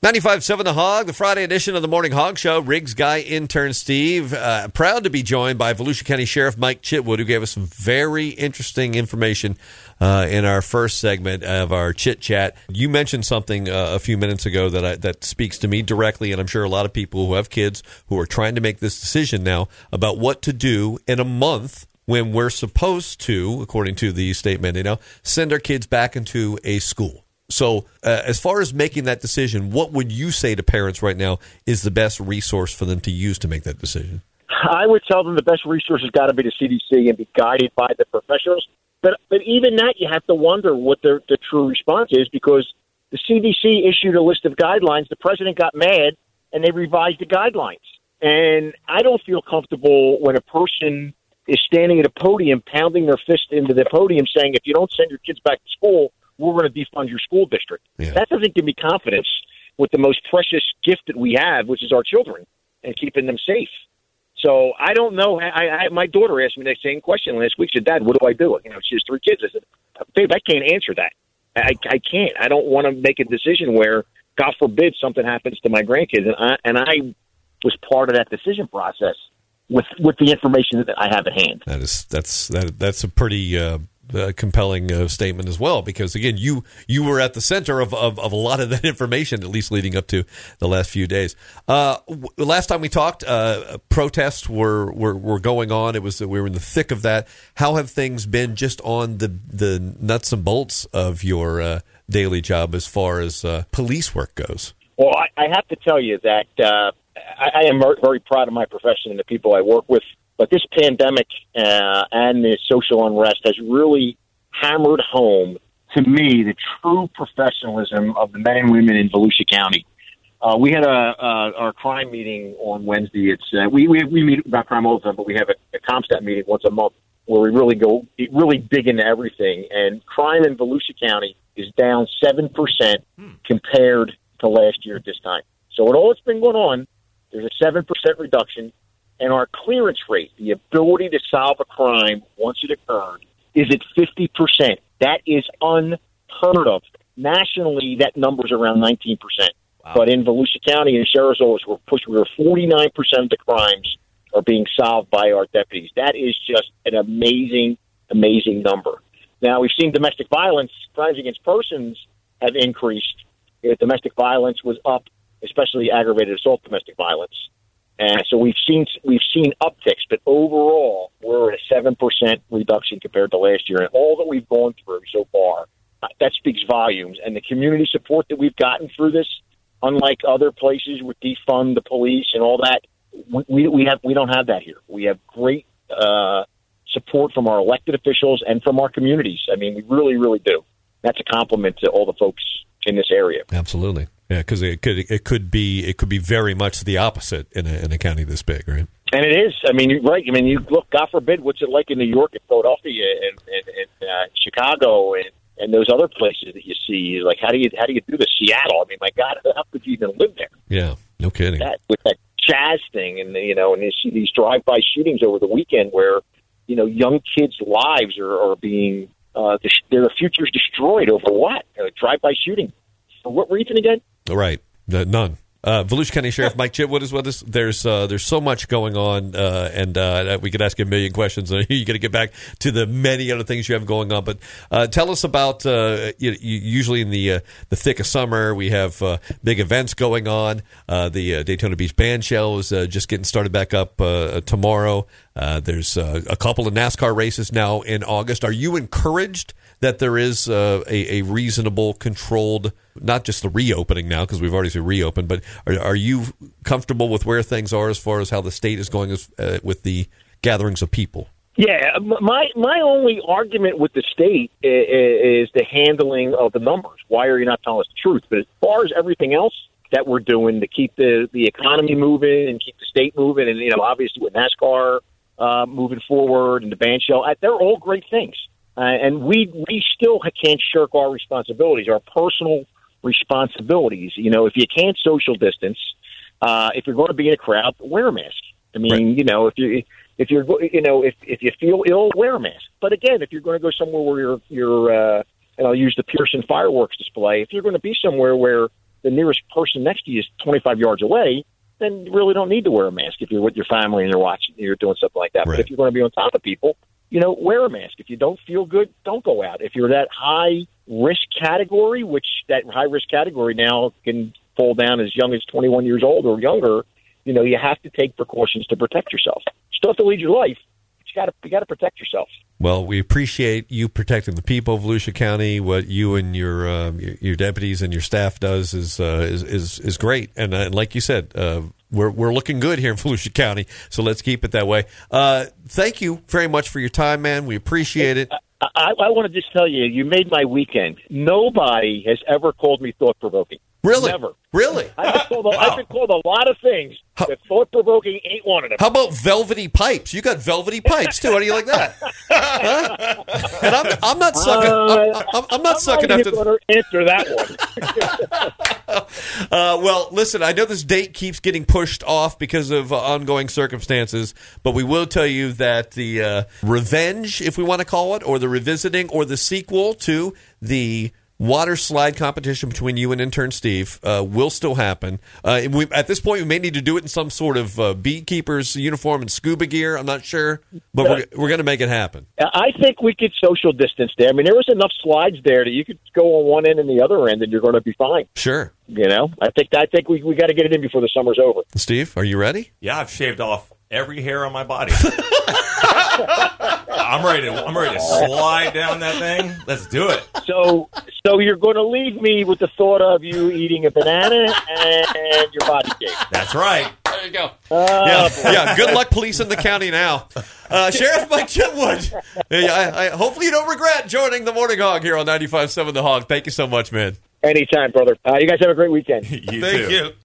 95.7 The Hog, the Friday edition of the Morning Hog Show. Riggs guy, intern Steve. Proud to be joined by Volusia County Sheriff Mike Chitwood, who gave us some very interesting information in our first segment of our Chit Chat. You mentioned something a few minutes ago that speaks to me directly, and I'm sure a lot of people who have kids who are trying to make this decision now about what to do in a month when we're supposed to, according to the state mandate, send our kids back into a school. So as far as making that decision, what would you say to parents right now is the best resource for them to use to make that decision? I would tell them the best resource has got to be the CDC and be guided by the professionals. But even that, you have to wonder what the true response is, because the CDC issued a list of guidelines. The president got mad, and they revised the guidelines. And I don't feel comfortable when a person is standing at a podium, pounding their fist into the podium, saying, if you don't send your kids back to school, we're going to defund your school district. Yeah. That doesn't give me confidence with the most precious gift that we have, which is our children, and keeping them safe. So I don't know. My daughter asked me the same question last week. She said, Dad, what do I do? She has 3 kids. I said, babe, I can't answer that. I can't. I don't want to make a decision where, God forbid, something happens to my grandkids. And I was part of that decision process with the information that I have at hand. That's a pretty compelling statement as well, because again, you were at the center of a lot of that information, at least leading up to the last few days. Last time we talked, protests were going on. We were in the thick of that. How have things been just on the nuts and bolts of your daily job as far as police work goes? Well, I have to tell you that I am very proud of my profession and the people I work with. But this pandemic and this social unrest has really hammered home, to me, the true professionalism of the men and women in Volusia County. We had our crime meeting on Wednesday. It's we meet about crime all the time, but we have a CompStat meeting once a month where we really dig into everything. And crime in Volusia County is down 7% compared to last year at this time. So with all that's been going on, there's a 7% reduction. And our clearance rate, the ability to solve a crime once it occurred, is at 50%. That is unheard of. Nationally, that number's around 19%. Wow. But in Volusia County and Sheriff's Office, we're 49% of the crimes are being solved by our deputies. That is just an amazing, amazing number. Now, we've seen domestic violence, crimes against persons have increased. Domestic violence was up, especially aggravated assault domestic violence. And so we've seen upticks, but overall we're at a 7% reduction compared to last year. And all that we've gone through so far, that speaks volumes. And the community support that we've gotten through this, unlike other places with defund the police and all that, we don't have that here. We have great support from our elected officials and from our communities. I mean, we really, really do. That's a compliment to all the folks in this area. Absolutely. Yeah, because it could be very much the opposite in a county this big, right? And it is. I mean, you're right. I mean, you look. God forbid, what's it like in New York and Philadelphia and Chicago and those other places that you see? Like, how do you do this? Seattle. I mean, my God, how could you even live there? Yeah, no kidding. With that Chaz thing, and and you see these drive-by shootings over the weekend where young kids' lives are being their future's destroyed over what? Drive-by shooting. For what reason again? Right. None. Volusia County Sheriff Mike Chitwood is with us. There's so much going on, and we could ask you a million questions. You got to get back to the many other things you have going on. But tell us about usually in the thick of summer, we have big events going on. The Daytona Beach Band Shell is just getting started back up tomorrow. There's a couple of NASCAR races now in August. Are you encouraged that there is a reasonable, controlled, not just the reopening now, because we've already said reopened, but are you comfortable with where things are as far as how the state is going with the gatherings of people? Yeah, my only argument with the state is the handling of the numbers. Why are you not telling us the truth? But as far as everything else that we're doing to keep the economy moving and keep the state moving, and obviously with NASCAR moving forward and the band shell, they're all great things. And we still can't shirk our responsibilities, our personal responsibilities. If you can't social distance, if you're going to be in a crowd, wear a mask. I mean, right. If you feel ill, wear a mask. But again, if you're going to go somewhere where you're and I'll use the Pearson fireworks display. If you're going to be somewhere where the nearest person next to you is 25 yards away, then you really don't need to wear a mask if you're with your family and you're doing something like that. Right. But if you're going to be on top of people, wear a mask. If you don't feel good, don't go out. If you're that high risk category, which that high risk category now can fall down as young as 21 years old or younger, you have to take precautions to protect yourself. You still have to lead your life. You got to protect yourself. Well, we appreciate you protecting the people of Volusia County. What you and your deputies and your staff does is great. And like you said, we're looking good here in Volusia County. So let's keep it that way. Thank you very much for your time, man. We appreciate it. I want to just tell you, you made my weekend. Nobody has ever called me thought-provoking. Really? Never. Really? I've been called a lot of things, but thought-provoking ain't one of them. How about velvety pipes? You got velvety pipes, too. How do you like that? Huh? And I'm not sucking. I'm not sucking after to answer that one. Well, listen, I know this date keeps getting pushed off because of ongoing circumstances, but we will tell you that the revenge, if we want to call it, or the revisiting, or the sequel to the water slide competition between you and intern Steve will still happen. At this point, we may need to do it in some sort of beekeeper's uniform and scuba gear. I'm not sure, but we're going to make it happen. I think we could social distance there. I mean, there was enough slides there that you could go on one end and the other end, and you're going to be fine. Sure. I think we got to get it in before the summer's over. Steve, are you ready? Yeah, I've shaved off every hair on my body. I'm ready to slide down that thing. Let's do it. So you're going to leave me with the thought of you eating a banana and your body shape. That's right. There you go. Yeah. Good luck policing the county now. Sheriff Mike Chitwood, hopefully you don't regret joining the Morning Hog here on 95.7 The Hog. Thank you so much, man. Anytime, brother. You guys have a great weekend. You Thank too. you.